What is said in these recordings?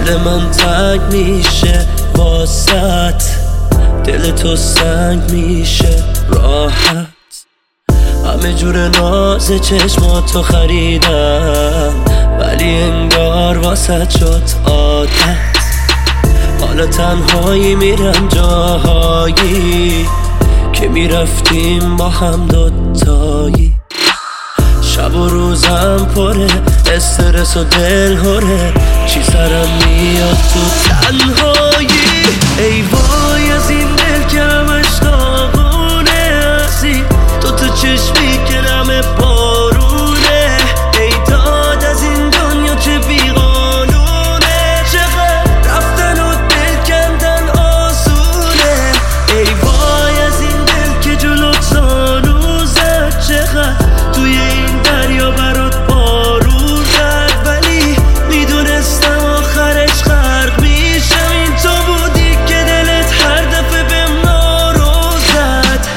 دل من تنگ میشه واسط، دل تو سنگ میشه راحت. همه جور ناز چشماتو خریدم ولی انگار واسط شد عادت. حالا تنهایی میرم جاهایی که میرفتیم با هم دوتایی. شب و روزم پره استرس و دل هره، چی سرم میاد تو تنهایی. ای وای از این دل که همش داغونه، هستی تو چشمی که نم بارونه. ای داد از این دنیا چه بیقانونه، چقدر رفتن و دل کندن آسونه. ای وای از این دل که جلوت زانو زد، چقدر توی این دریا برات بارون زد. ولی میدونستم آخرش غرق میشم، این تو بودی که دلت هر دفعه بهم نارو زد.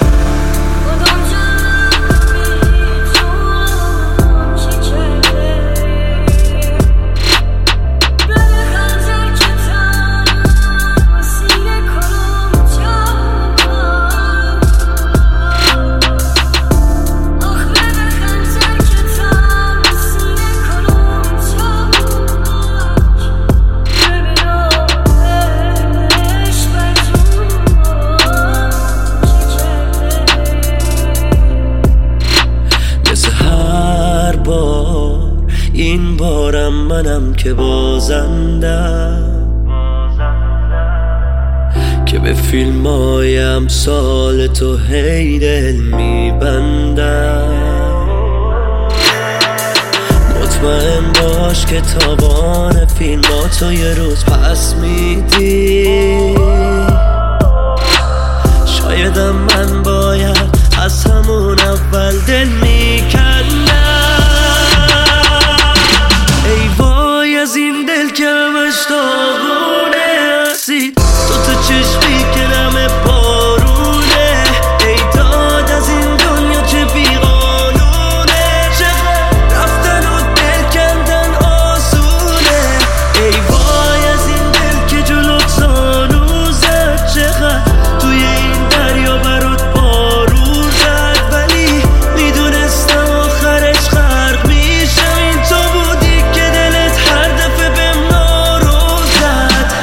این بارم منم که بازندم، که به فیلمای امثال تو هی دل میبندم. مطمئن باش که تابان فیلماتو یه روز پس میدی. شایدم من باید از همون اول دل میکندم. ای وای از این دل که همش داغونه، هستی تو چشمی که نم بارونه. ای داد از این دنیا چه بیقانونه، چقدر رفتن و دل کندن آسونه. ای وای از این دل که جلوت زانو زد، چقدر توی این دریا برات بارون زد. ولی میدونستم آخرش غرق میشم، این تو بودی که دلت هر دفعه بهم نارو زد.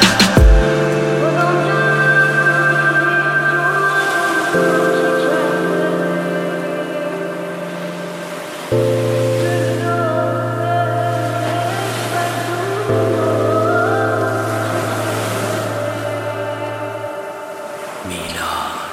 میلاد.